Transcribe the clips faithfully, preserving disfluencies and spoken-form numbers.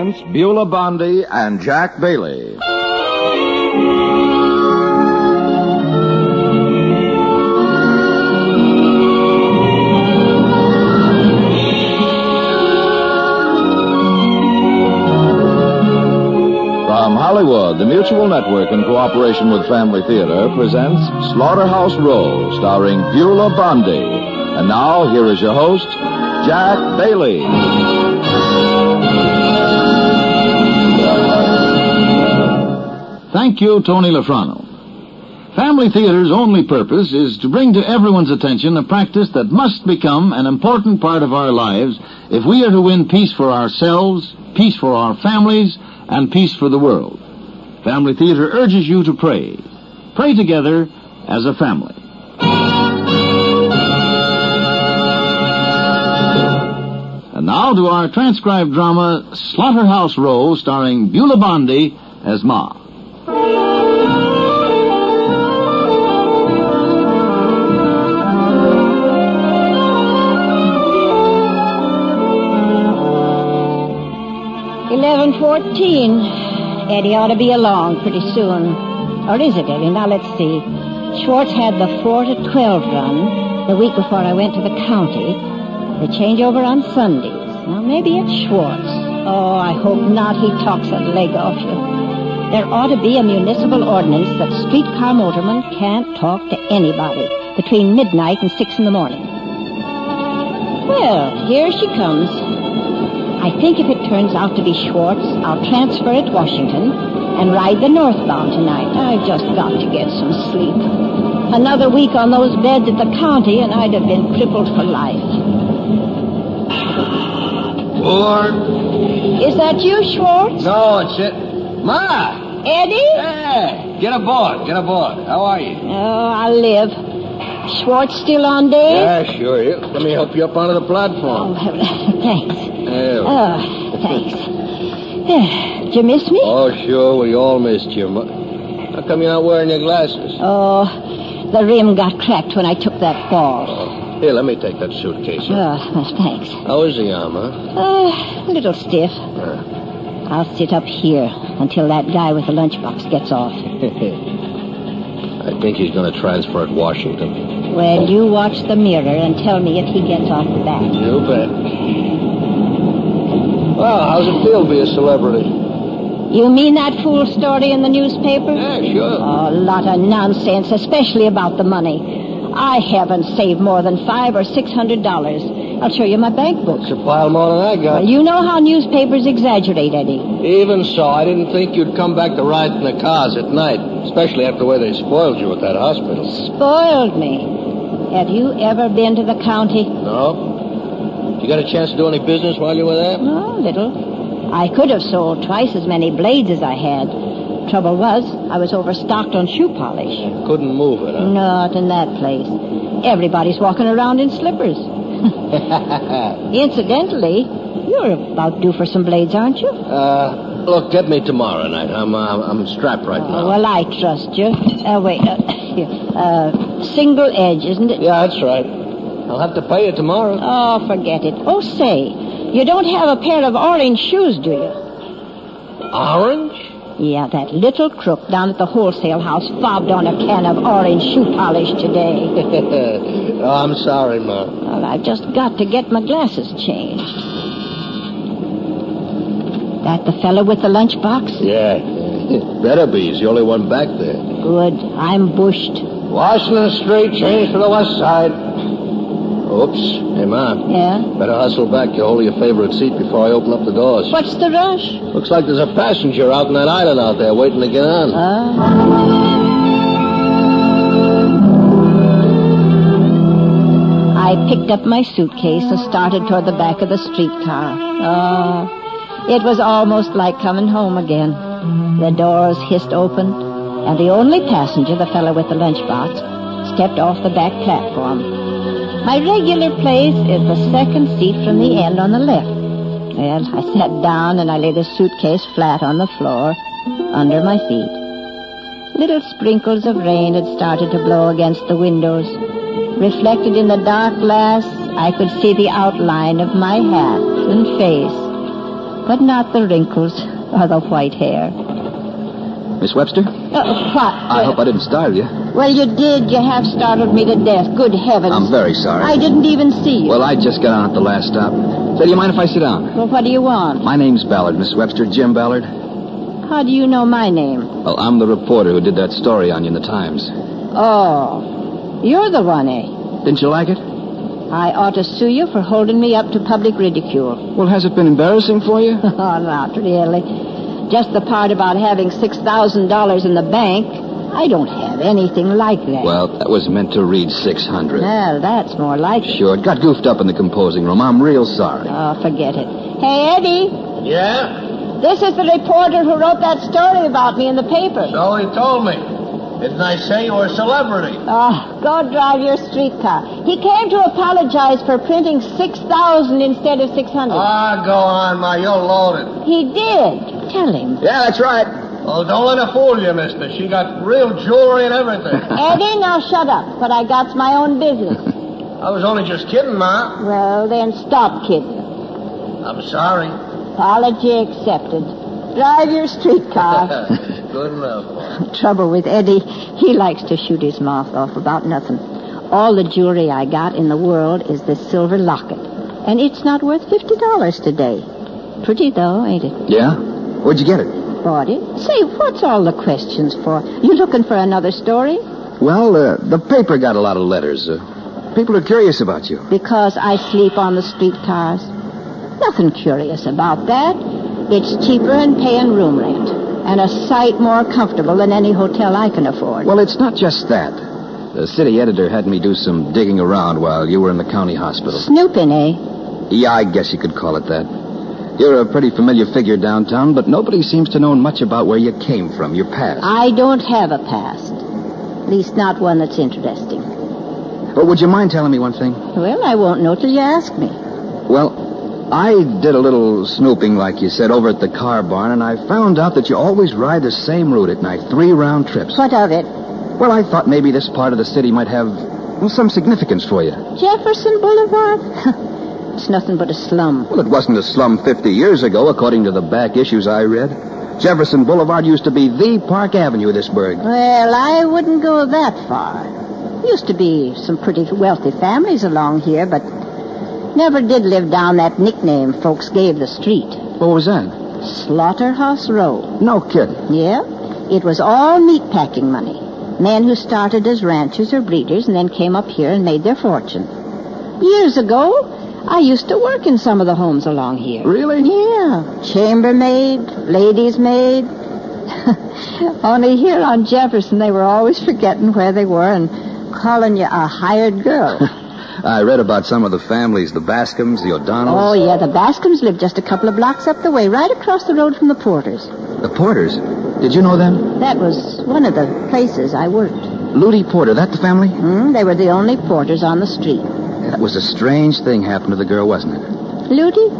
presents Beulah Bondi and Jack Bailey. From Hollywood, the Mutual Network, in cooperation with Family Theater, presents Slaughterhouse Row, starring Beulah Bondi. And now, here is your host, Jack Bailey. Thank you, Tony Lafrano. Family Theater's only purpose is to bring to everyone's attention a practice that must become an important part of our lives if we are to win peace for ourselves, peace for our families, and peace for the world. Family Theater urges you to pray. Pray together as a family. And now to our transcribed drama, Slaughterhouse Row, starring Beulah Bondi as Ma. eleven fourteen. Eddie ought to be along pretty soon. Or is it, Eddie? Now, let's see. Schwartz had the four to twelve run the week before I went to the county. They change over on Sundays. Now, maybe it's Schwartz. Oh, I hope not. He talks a leg off you. There ought to be a municipal ordinance that streetcar motormen can't talk to anybody between midnight and six in the morning. Well, here she comes. I think if it turns out to be Schwartz, I'll transfer at Washington and ride the northbound tonight. I've just got to get some sleep. Another week on those beds at the county, and I'd have been crippled for life. Ward? Is that you, Schwartz? No, it's it. Ma! Eddie? Hey, get aboard, get aboard. How are you? Oh, I'll live. Schwartz still on day? Yeah, sure. Here, let me help you up onto the platform. Oh, thanks. There. Oh, thanks. Did you miss me? Oh, sure. We all missed you. How come you're not wearing your glasses? Oh, the rim got cracked when I took that fall. Oh. Here, let me take that suitcase. Here. Oh, well, thanks. How is the arm, huh? Oh, a little stiff. Uh. I'll sit up here until that guy with the lunchbox gets off. I think he's going to transfer at Washington. Well, you watch the mirror and tell me if he gets off the back. You bet. Well, how's it feel to be a celebrity? You mean that fool story in the newspaper? Yeah, sure. Oh, a lot of nonsense, especially about the money. I haven't saved more than five or six hundred dollars. I'll show you my bank book. It's a pile more than I got. Well, you know how newspapers exaggerate, Eddie. Even so, I didn't think you'd come back to ride in the cars at night, especially after the way they spoiled you at that hospital. Spoiled me? Have you ever been to the county? No. You got a chance to do any business while you were there? Oh, little. I could have sold twice as many blades as I had. Trouble was, I was overstocked on shoe polish. You couldn't move it, huh? Not in that place. Everybody's walking around in slippers. Incidentally, you're about due for some blades, aren't you? Uh, look, get me tomorrow night. I'm uh, I'm strapped right oh, now. Well, I trust you. Uh, wait, uh, here. Uh, single edge, isn't it? Yeah, that's right. I'll have to pay you tomorrow. Oh, forget it. Oh, say, you don't have a pair of orange shoes, do you? Orange? Yeah, that little crook down at the wholesale house fobbed on a can of orange shoe polish today. Oh, I'm sorry, Ma. Well, I've just got to get my glasses changed. That the fellow with the lunchbox? Yeah. Better be. He's the only one back there. Good. I'm bushed. Washington Street, change for the west side. Oops. Hey, Ma. Yeah? Better hustle back. You hold your favorite seat before I open up the doors. What's the rush? Looks like there's a passenger out on that island out there waiting to get on. Uh... I picked up my suitcase and started toward the back of the streetcar. Oh, it was almost like coming home again. The doors hissed open, and the only passenger, the fellow with the lunchbox, stepped off the back platform. My regular place is the second seat from the end on the left. Well, I sat down and I laid the suitcase flat on the floor under my feet. Little sprinkles of rain had started to blow against the windows. Reflected in the dark glass, I could see the outline of my hat and face. but not the wrinkles or the white hair. Miss Webster? Uh, what? I hope I didn't startle you. Well, you did. You have startled me to death. Good heavens. I'm very sorry. I didn't even see you. Well, I just got on at the last stop. Say, do you mind if I sit down? Well, what do you want? My name's Ballard, Miss Webster. Jim Ballard. How do you know my name? Well, I'm the reporter who did that story on you in the Times. Oh, you're the one, eh? Didn't you like it? I ought to sue you for holding me up to public ridicule. Well, has it been embarrassing for you? Oh, not really. Just the part about having six thousand dollars in the bank. I don't have anything like that. Well, that was meant to read six hundred. Well, that's more like it. Sure, it got goofed up in the composing room. I'm real sorry. Oh, forget it. Hey, Eddie. Yeah? This is the reporter who wrote that story about me in the paper. So he told me. Didn't I say you were a celebrity? Oh, go drive your streetcar. He came to apologize for printing six thousand instead of six hundred. Ah, go on, Ma. You're loaded. He did. Tell him. Yeah, that's right. Well, don't let her fool you, mister. She got real jewelry and everything. Eddie, now shut up. What I got's my own business. I was only just kidding, Ma. Well, then stop kidding. I'm sorry. Apology accepted. Drive your streetcar. Good enough. Trouble with Eddie, he likes to shoot his mouth off about nothing. All the jewelry I got in the world is this silver locket. And it's not worth fifty dollars today. Pretty, though, ain't it? Yeah? Where'd you get it? Bought it. Say, what's all the questions for? You looking for another story? Well, uh, the paper got a lot of letters. Uh, people are curious about you. Because I sleep on the streetcars. Nothing curious about that. It's cheaper than paying room rent. And a sight more comfortable than any hotel I can afford. Well, it's not just that. The city editor had me do some digging around while you were in the county hospital. Snooping, eh? Yeah, I guess you could call it that. You're a pretty familiar figure downtown, but nobody seems to know much about where you came from, your past. I don't have a past. At least not one that's interesting. But would you mind telling me one thing? Well, I won't know till you ask me. Well, I did a little snooping, like you said, over at the car barn, and I found out that you always ride the same route at night, three round trips. What of it? Well, I thought maybe this part of the city might have, well, some significance for you. Jefferson Boulevard? It's nothing but a slum. Well, it wasn't a slum fifty years ago, according to the back issues I read. Jefferson Boulevard used to be the Park Avenue of this burg. Well, I wouldn't go that far. Used to be some pretty wealthy families along here, but never did live down that nickname folks gave the street. What was that? Slaughterhouse Row. No kidding. Yeah. It was all meatpacking money. Men who started as ranchers or breeders and then came up here and made their fortune. Years ago, I used to work in some of the homes along here. Really? Yeah. Chambermaid, ladies' maid. Only here on Jefferson, they were always forgetting where they were and calling you a hired girl. I read about some of the families, the Bascoms, the O'Donnells. Oh, yeah, the Bascoms lived just a couple of blocks up the way, right across the road from the Porters. The Porters? Did you know them? That was one of the places I worked. Ludi Porter, that the family? Mm, they were the only porters on the street. That was a strange thing happened to the girl, wasn't it? Ludi?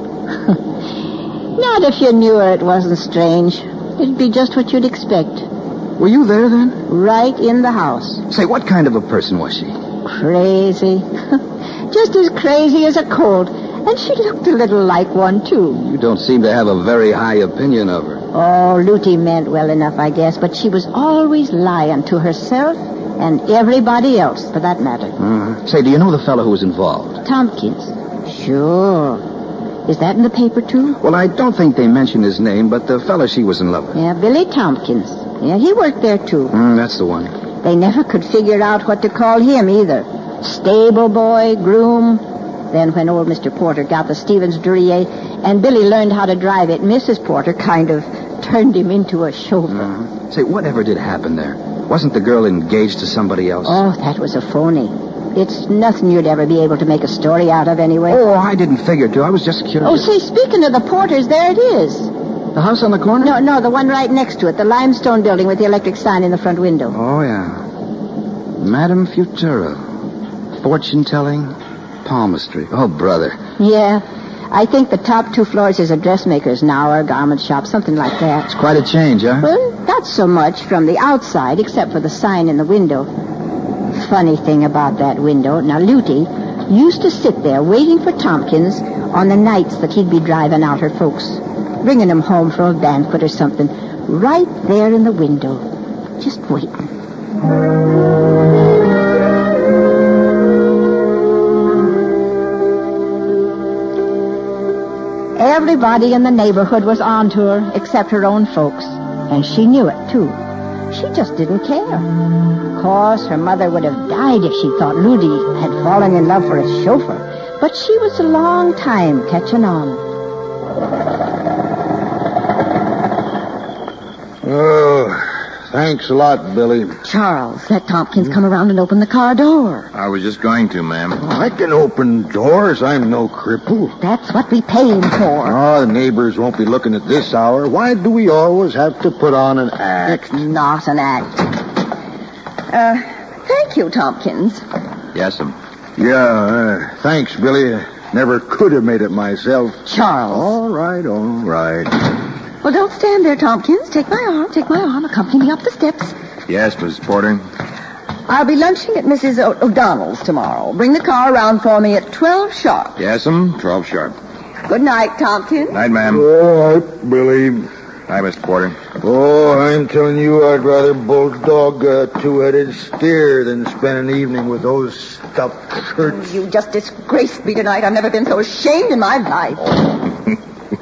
Not if you knew her, it wasn't strange. It'd be just what you'd expect. Were you there then? Right in the house. Say, what kind of a person was she? Crazy. Just as crazy as a colt. And she looked a little like one, too. You don't seem to have a very high opinion of her. Oh, Ludi meant well enough, I guess, but she was always lying to herself and everybody else, for that matter. Uh, say, do you know the fellow who was involved? Tompkins. Sure. Is that in the paper, too? Well, I don't think they mentioned his name, but the fellow she was in love with. Yeah, Billy Tompkins. Yeah, he worked there, too. Mm, that's the one. They never could figure out what to call him, either. Stable boy, groom. Then when old Mister Porter got the Stevens Duryea and Billy learned how to drive it, Missus Porter kind of turned him into a chauffeur. Uh, say, whatever did happen there? Wasn't the girl engaged to somebody else? Oh, that was a phony. It's nothing you'd ever be able to make a story out of anyway. Oh, I didn't figure to. I was just curious. Oh, say, speaking of the Porters, there it is. The house on the corner? No, no, the one right next to it, the limestone building with the electric sign in the front window. Oh, yeah. Madame Futura. Fortune-telling, palmistry. Oh, brother. Yeah. I think the top two floors is a dressmaker's now, or a garment shop, something like that. It's quite a change, huh? Well, not so much from the outside, except for the sign in the window. Funny thing about that window, now, Ludi used to sit there waiting for Tompkins on the nights that he'd be driving out her folks. bringing him home from a banquet or something. Right there in the window. Just waiting. Everybody in the neighborhood was on to her except her own folks. And she knew it, too. She just didn't care. Of course, her mother would have died if she thought Ludi had fallen in love for a chauffeur. But she was a long time catching on. Oh, thanks a lot, Billy. Charles, let Tompkins come around and open the car door. I was just going to, ma'am. Oh, I can open doors. I'm no cripple. That's what we pay him for. Oh, the neighbors won't be looking at this hour. Why do we always have to put on an act? It's not an act. Uh, thank you, Tompkins. Yes'm. Yeah, uh, thanks, Billy. I never could have made it myself. Charles. All right, all right. Well, don't stand there, Tompkins. Take my arm, take my arm. Accompany me up the steps. Yes, Missus Porter. I'll be lunching at Missus O- O'Donnell's tomorrow. Bring the car around for me at twelve sharp. Yes'm. Twelve sharp. Good night, Tompkins. Night, ma'am. All right, Billy. Hi, Mister Porter. Oh, I'm telling you, I'd rather bulldog a two-headed steer than spend an evening with those stuffed shirts. You just disgraced me tonight. I've never been so ashamed in my life.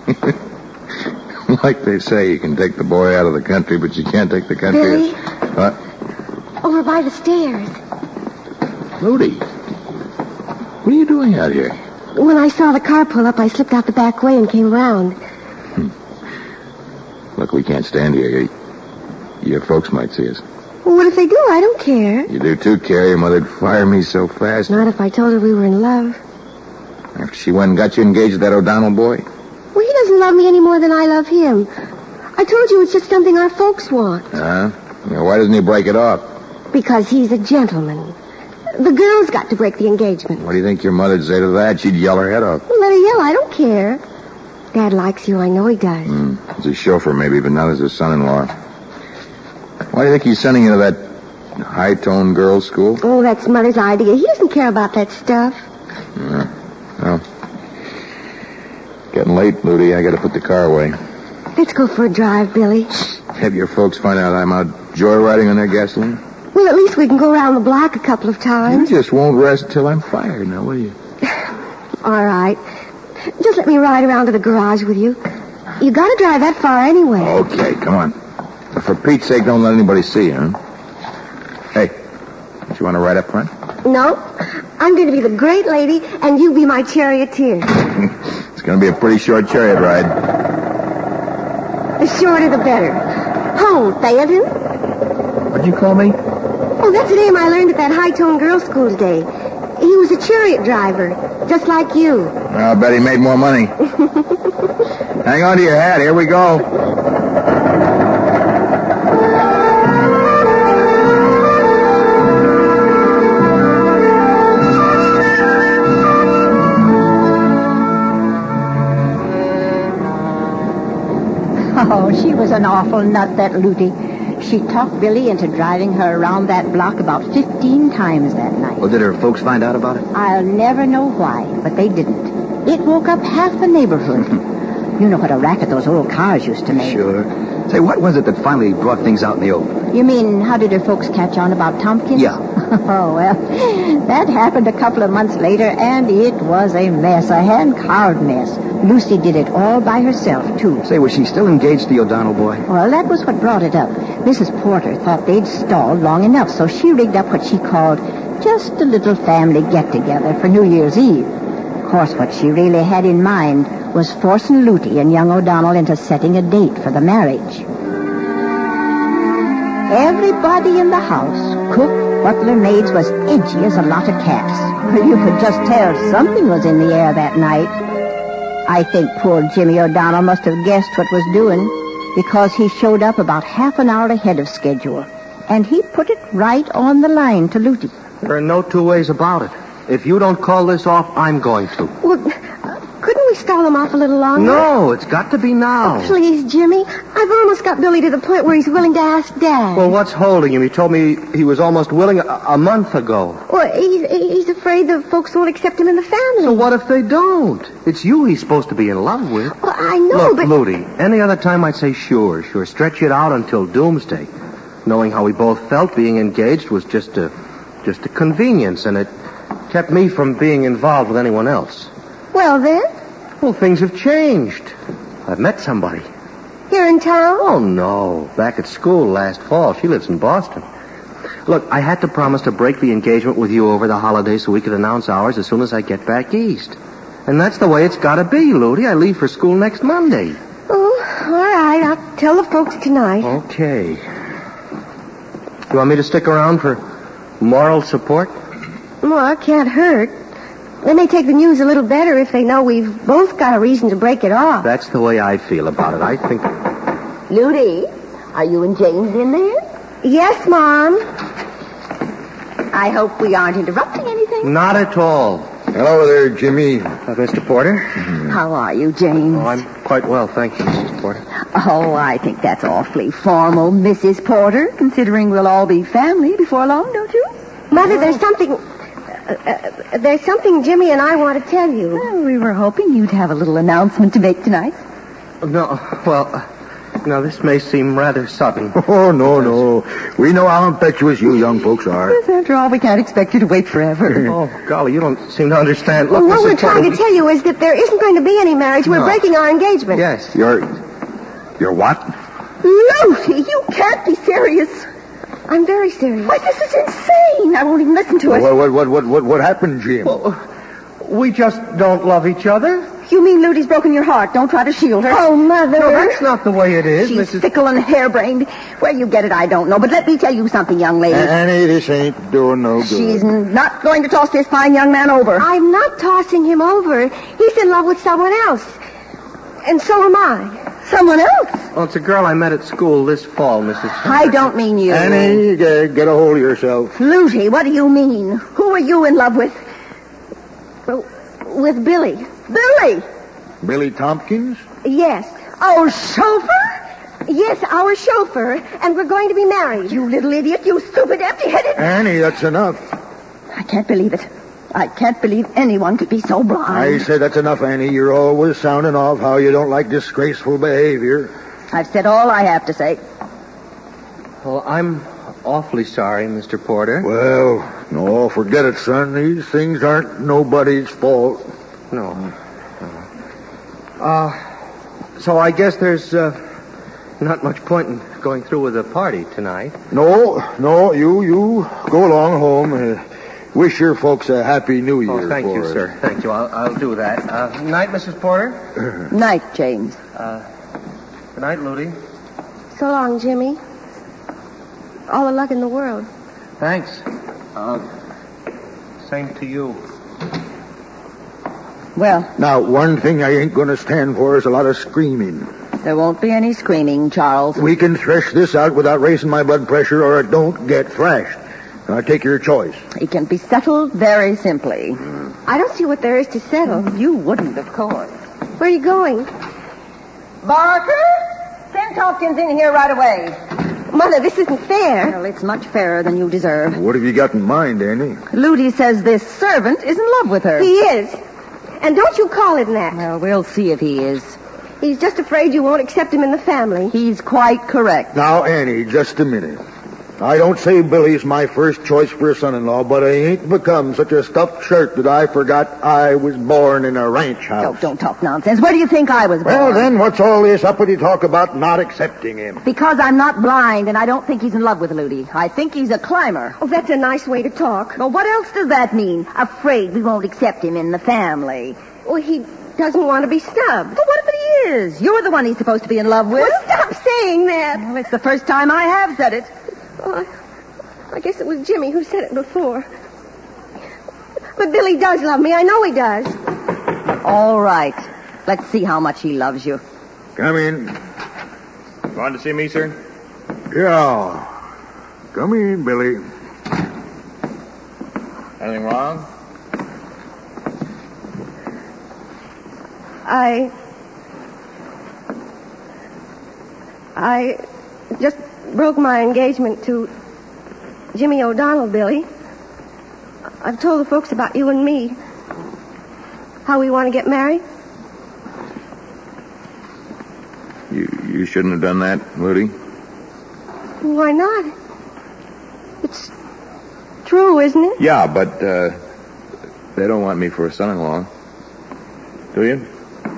Like they say, you can take the boy out of the country, but you can't take the country. Billy? What? Over by the stairs. Ludi, what are you doing out here? When I saw the car pull up, I slipped out the back way and came round. Hmm. Look, we can't stand here. Your folks might see us. Well, what if they do? I don't care. You do too, Carrie. Your mother'd fire me so fast. Not if I told her we were in love. After she went and got you engaged to that O'Donnell boy? Well, he doesn't love me any more than I love him. I told you it's just something our folks want. Huh? Well, why doesn't he break it off? Because he's a gentleman. The girl's got to break the engagement. What do you think your mother'd say to that? She'd yell her head off. Well, let her yell. I don't care. Dad likes you. I know he does. Mm. As a chauffeur, maybe, but not as a son-in-law. Why do you think he's sending you to that high-toned girls' school? Oh, that's Mother's idea. He doesn't care about that stuff. Yeah. Well, getting late, Ludi. I got to put the car away. Let's go for a drive, Billy. Have your folks find out I'm out joyriding on their gasoline? Well, at least we can go around the block a couple of times. You just won't rest till I'm fired, now, will you? All right. Just let me ride around to the garage with you. You got to drive that far anyway. Okay, come on. But for Pete's sake, don't let anybody see you, huh? Hey, don't you want to ride up front? No. I'm going to be the great lady, and you be my charioteer. It's going to be a pretty short chariot ride. The shorter, the better. Home, Theodin. What'd you call me? Oh, that's the name I learned at that high-toned girls' school today. He was a chariot driver, just like you. I'll bet he made more money. Hang on to your hat. Here we go. Oh, she was an awful nut, that Ludi. She talked Billy into driving her around that block about fifteen times that night. Well, did her folks find out about it? I'll never know why, but they didn't. It woke up half the neighborhood. You know what a racket those old cars used to make. Sure. Say, what was it that finally brought things out in the open? You mean, how did her folks catch on about Tompkins? Yeah. Oh, well, that happened a couple of months later, and it was a mess, a hand-carved mess. Lucy did it all by herself, too. Say, was she still engaged to the O'Donnell boy? Well, that was what brought it up. Missus Porter thought they'd stalled long enough, so she rigged up what she called just a little family get-together for New Year's Eve. Of course, what she really had in mind was forcing Ludi and young O'Donnell into setting a date for the marriage. Everybody in the house, cook, butler, maids, was edgy as a lot of cats. You could just tell something was in the air that night. I think poor Jimmy O'Donnell must have guessed what was doing, because he showed up about half an hour ahead of schedule. And he put it right on the line to Ludi. There are no two ways about it. If you don't call this off, I'm going to. Well, couldn't we stall him off a little longer? No, it's got to be now. Oh, please, Jimmy. I've almost got Billy to the point where he's willing to ask Dad. Well, what's holding him? He told me he was almost willing a, a month ago. Well, he's, he's afraid the folks won't accept him in the family. So what if they don't? It's you he's supposed to be in love with. Well, I know, Look, but... Ludi, any other time I'd say sure, sure. Stretch it out until doomsday. Knowing how we both felt, being engaged was just a, just a convenience, and it kept me from being involved with anyone else. Well, then? Well, things have changed. I've met somebody. Here in town? Oh, no. Back at school last fall. She lives in Boston. Look, I had to promise to break the engagement with you over the holidays so we could announce ours as soon as I get back east. And that's the way it's got to be, Ludi. I leave for school next Monday. Oh, all right. I'll tell the folks tonight. Okay. You want me to stick around for moral support? Well, it can't hurt. They may take the news a little better if they know we've both got a reason to break it off. That's the way I feel about it. I think... Ludi, are you and James in there? Yes, Mom. I hope we aren't interrupting anything. Not at all. Hello there, Jimmy. Uh, Mister Porter? How are you, James? Oh, I'm quite well, thank you, Missus Porter. Oh, I think that's awfully formal, Missus Porter, considering we'll all be family before long, don't you? Mother, there's something... Uh, uh, there's something Jimmy and I want to tell you. Well, we were hoping you'd have a little announcement to make tonight. No, well, uh, now this may seem rather sudden. Oh, no, no. We know how impetuous you young folks are. Yes, after all, we can't expect you to wait forever. Oh, golly, you don't seem to understand. Look, Well, what Missus we're trying Porter, to tell you is that there isn't going to be any marriage. We're No. breaking our engagement. Yes. You're... You're what? Lucy, you can't be serious. I'm very serious. Why, this is insane. I won't even listen to it. What, what, what, what, what, what happened, Jim? Well, we just don't love each other. You mean Ludy's broken your heart? Don't try to shield her. Oh, Mother. No, that's not the way it is, She's Missus fickle and harebrained. Where you get it, I don't know. But let me tell you something, young lady. Annie, this ain't doing no good. She's not going to toss this fine young man over. I'm not tossing him over. He's in love with someone else. And so am I. Someone else? Well, it's a girl I met at school this fall, Missus I don't mean you. Annie, get, get a hold of yourself. Lucy, what do you mean? Who are you in love with? Well, with Billy. Billy! Billy Tompkins? Yes. Our chauffeur? Yes, our chauffeur. And we're going to be married. You little idiot, you stupid, empty-headed... Annie, that's enough. I can't believe it. I can't believe anyone could be so blind. I said that's enough, Annie. You're always sounding off how you don't like disgraceful behavior. I've said all I have to say. Well, I'm awfully sorry, Mister Porter. Well, no, forget it, son. These things aren't nobody's fault. No. Uh, so I guess there's uh, not much point in going through with the party tonight. No, no, you, you go along home. Uh, wish your folks a happy New Year. Oh, thank for you, us. sir. Thank you. I'll, I'll do that. Uh, night, Missus Porter. Night, James. Uh, good night, Ludi. So long, Jimmy. All the luck in the world. Thanks. Uh, same to you. Well, Now, one thing I ain't going to stand for is a lot of screaming. there won't be any screaming, Charles. We can thresh this out without raising my blood pressure, or it don't get thrashed. Now, take your choice. It can be settled very simply. I don't see what there is to settle. You wouldn't, of course. Where are you going? Barker, send Tompkins in here right away. Mother, this isn't fair. Well, it's much fairer than you deserve. What have you got in mind, Annie? Ludi says this servant is in love with her. He is. And don't you call him that. Well, we'll see if he is. He's just afraid you won't accept him in the family. He's quite correct. Now, Annie, just a minute. I don't say Billy's my first choice for a son-in-law, but I ain't become such a stuffed shirt that I forgot I was born in a ranch house. Don't, don't talk nonsense. Where do you think I was born? Well, then, what's all this uppity talk about not accepting him? Because I'm not blind, and I don't think he's in love with Ludi. I think he's a climber. Oh, that's a nice way to talk. Well, what else does that mean? Afraid we won't accept him in the family. Well, he doesn't want to be snubbed. But what if he is? You're the one he's supposed to be in love with. Well, stop saying that. Well, it's the first time I have said it. Oh, I, I guess it was Jimmy who said it before. But Billy does love me. I know he does. All right. Let's see how much he loves you. Come in. Want to see me, sir? Yeah. Come in, Billy. Anything wrong? I... I just broke my engagement to Jimmy O'Donnell, Billy. I've told the folks about you and me. How we want to get married. You you shouldn't have done that, Ludi. Why not? It's true, isn't it? Yeah, but uh, they don't want me for a son-in-law. Do you?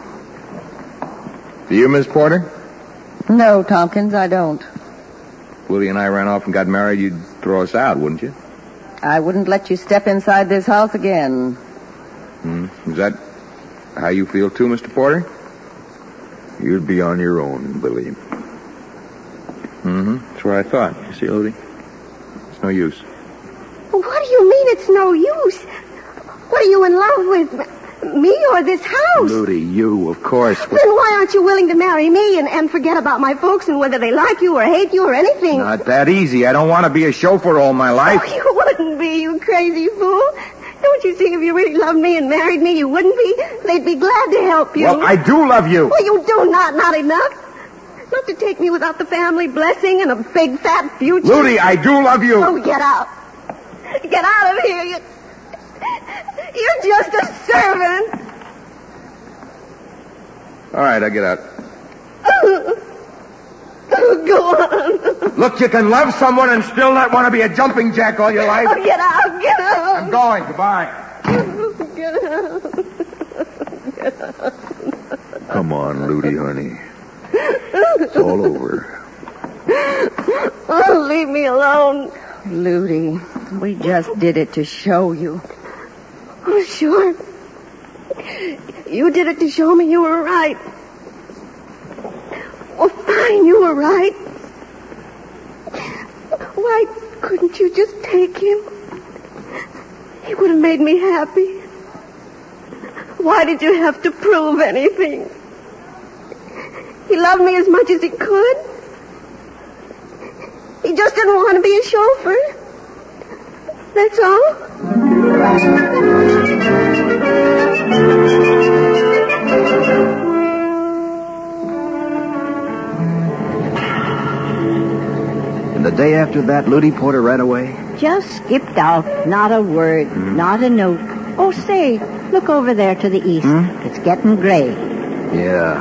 Do you, Miss Porter? No, Tompkins, I don't. Ludi and I ran off and got married, you'd throw us out, wouldn't you? I wouldn't let you step inside this house again. Hmm. Is that how you feel too, Mister Porter? You'd be on your own, Billy. Mm-hmm. That's what I thought. You see, Ludi? It's no use. What do you mean it's no use? What are you in love with? Me or this house? Ludi, you, of course. Then why aren't you willing to marry me and, and forget about my folks and whether they like you or hate you or anything? Not that easy. I don't want to be a chauffeur all my life. Oh, you wouldn't be, you crazy fool. Don't you see if you really loved me and married me, you wouldn't be? They'd be glad to help you. Well, I do love you. Well, you do not, not enough. Not to take me without the family blessing and a big fat future. Ludi, I do love you. Oh, get out. Get out of here. You, you're just a servant. All right, I'll get out. Go on. Look, you can love someone and still not want to be a jumping jack all your life. Oh, get out, get out. I'm going. Goodbye. Get out. Get out. Come on, Ludi, honey. It's all over. Oh, leave me alone. Ludi, we just did it to show you. Oh, sure. You did it to show me you were right. Oh, fine, you were right. Why couldn't you just take him? He would have made me happy. Why did you have to prove anything? He loved me as much as he could. He just didn't want to be a chauffeur. That's all. And the day after that, Ludi Porter ran away? Just skipped out. Not a word. Mm. Not a note. Oh, say, look over there to the east. Hmm? It's getting gray. Yeah.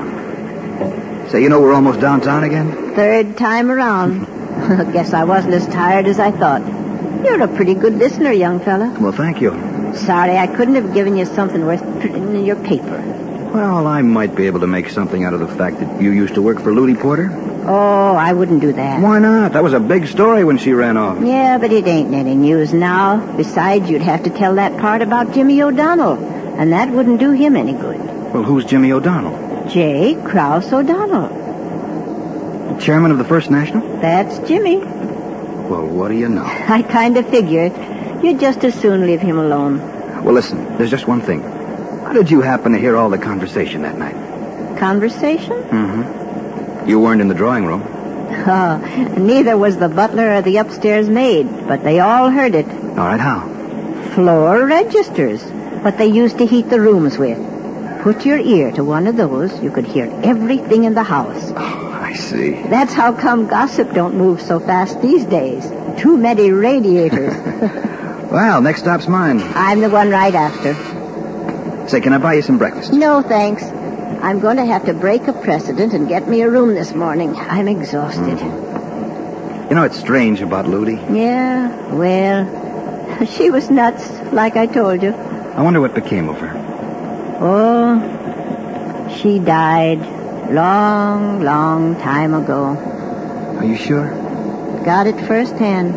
Say, you know we're almost downtown again? Third time around. Guess I wasn't as tired as I thought. You're a pretty good listener, young fella. Well, thank you. Sorry, I couldn't have given you something worth putting in your paper. Well, I might be able to make something out of the fact that you used to work for Ludi Porter. Oh, I wouldn't do that. Why not? That was a big story when she ran off. Yeah, but it ain't any news now. Besides, you'd have to tell that part about Jimmy O'Donnell, and that wouldn't do him any good. Well, who's Jimmy O'Donnell? J. Krause O'Donnell. Chairman of the First National? That's Jimmy. Well, what do you know? I kind of figured you'd just as soon leave him alone. Well, listen, there's just one thing. How did you happen to hear all the conversation that night? Conversation? Mm-hmm. You weren't in the drawing room. Oh, neither was the butler or the upstairs maid, but they all heard it. All right, how? Floor registers, what they used to heat the rooms with. Put your ear to one of those, you could hear everything in the house. Oh, I see. That's how come gossip don't move so fast these days. Too many radiators. Well, next stop's mine. I'm the one right after. Say, can I buy you some breakfast? No, thanks. I'm going to have to break a precedent and get me a room this morning. I'm exhausted. Mm. You know, it's strange about Ludi. Yeah, well, she was nuts, like I told you. I wonder what became of her. Oh, she died long, long time ago. Are you sure? Got it firsthand.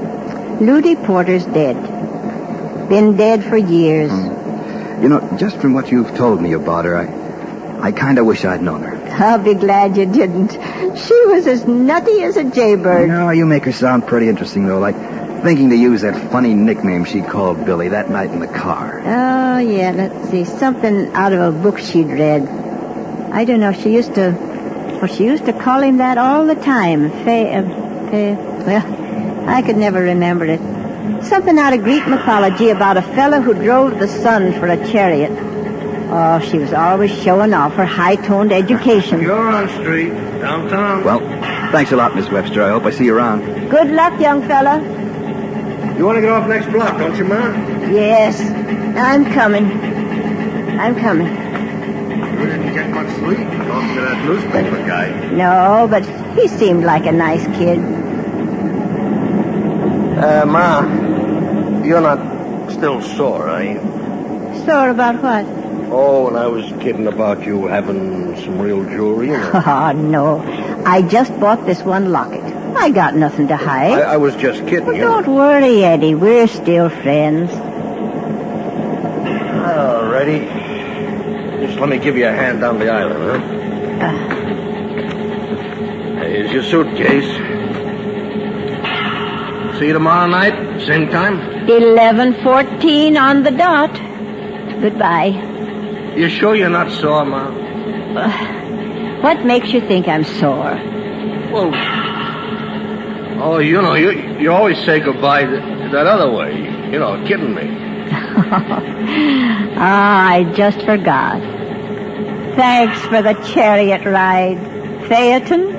Ludi Porter's dead. Been dead for years. Mm. You know, just from what you've told me about her, I... I kind of wish I'd known her. I'll be glad you didn't. She was as nutty as a jaybird. No, you make her sound pretty interesting, though, like thinking to use that funny nickname she called Billy that night in the car. Oh, yeah, let's see. Something out of a book she'd read. I don't know, she used to... Well, she used to call him that all the time. Fe... Uh, fe well, I could never remember it. Something out of Greek mythology about a fellow who drove the sun for a chariot. Oh, she was always showing off her high-toned education. You're on street, downtown. Well, thanks a lot, Miss Webster. I hope I see you around. Good luck, young fella. You want to get off next block, don't you, Ma? Yes, I'm coming. I'm coming. You didn't get much sleep talking to that newspaper guy. No, but he seemed like a nice kid. Uh, Ma, you're not still sore, are you? Sore about what? Oh, when I was kidding about you having some real jewelry, you know. Oh, no. I just bought this one locket. I got nothing to hide. I, I was just kidding well, you. Don't worry, Eddie. We're still friends. All righty. Just let me give you a hand down the island, huh? Uh, Here's your suitcase. See you tomorrow night, same time? eleven fourteen on the dot. Goodbye. You sure you're not sore, Ma? Uh, what makes you think I'm sore? Well, oh, you know, you you always say goodbye th- that other way. You know, kidding me. Ah, I just forgot. Thanks for the chariot ride, Phaeton.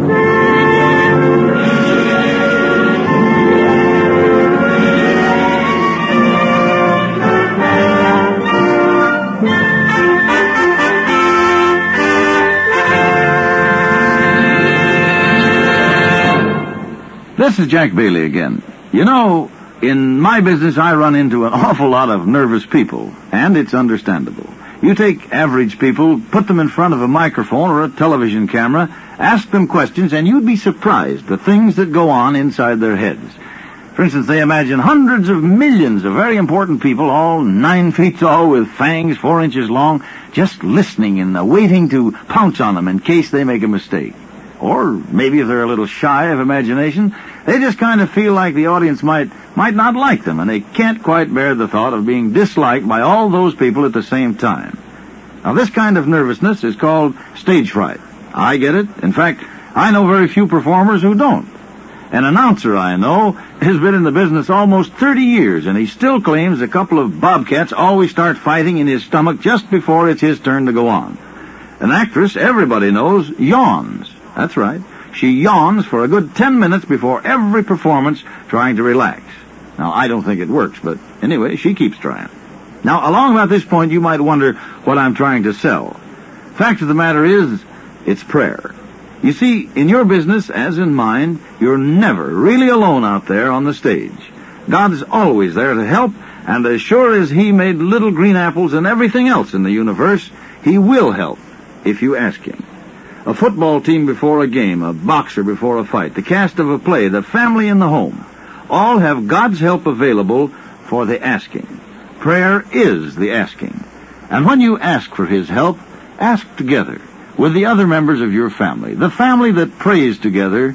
This is Jack Bailey again. You know, in my business, I run into an awful lot of nervous people, and it's understandable. You take average people, put them in front of a microphone or a television camera, ask them questions, and you'd be surprised the things that go on inside their heads. For instance, they imagine hundreds of millions of very important people, all nine feet tall with fangs four inches long, just listening and waiting to pounce on them in case they make a mistake. Or maybe if they're a little shy of imagination, they just kind of feel like the audience might might not like them, and they can't quite bear the thought of being disliked by all those people at the same time. Now, this kind of nervousness is called stage fright. I get it. In fact, I know very few performers who don't. An announcer I know has been in the business almost thirty years, and he still claims a couple of bobcats always start fighting in his stomach just before it's his turn to go on. An actress, everybody knows, yawns. That's right. She yawns for a good ten minutes before every performance, trying to relax. Now, I don't think it works, but anyway, she keeps trying. Now, along about this point, you might wonder what I'm trying to sell. Fact of the matter is, it's prayer. You see, in your business, as in mine, you're never really alone out there on the stage. God's always there to help, and as sure as He made little green apples and everything else in the universe, He will help if you ask Him. A football team before a game, a boxer before a fight, the cast of a play, the family in the home, all have God's help available for the asking. Prayer is the asking. And when you ask for His help, ask together with the other members of your family. The family that prays together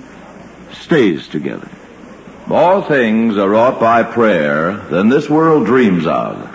stays together. More things are wrought by prayer than this world dreams of.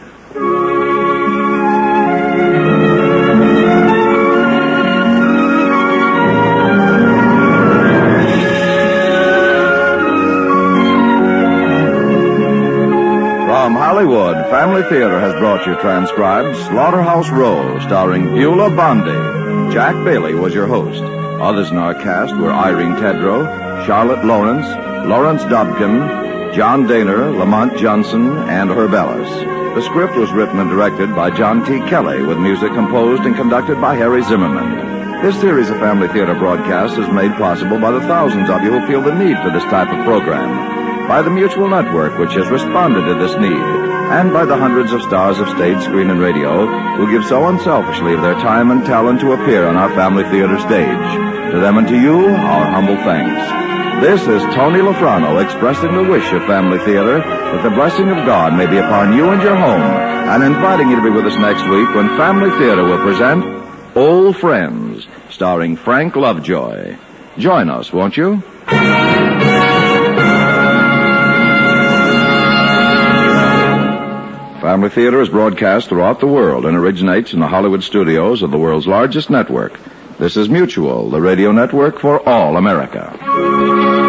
From Hollywood, Family Theater has brought you transcribed Slaughterhouse Row, starring Beulah Bondi. Jack Bailey was your host. Others in our cast were Irene Tedrow, Charlotte Lawrence, Lawrence Dobkin, John Daner, Lamont Johnson, and Herb Ellis. The script was written and directed by John T. Kelly, with music composed and conducted by Harry Zimmerman. This series of Family Theater broadcasts is made possible by the thousands of you who feel the need for this type of program, by the Mutual Network, which has responded to this need, and by the hundreds of stars of stage, screen, and radio who give so unselfishly of their time and talent to appear on our Family Theater stage. To them and to you, our humble thanks. This is Tony Lafrano expressing the wish of Family Theater that the blessing of God may be upon you and your home, and inviting you to be with us next week when Family Theater will present Old Friends, starring Frank Lovejoy. Join us, won't you? Family Theater is broadcast throughout the world and originates in the Hollywood studios of the world's largest network. This is Mutual, the radio network for all America.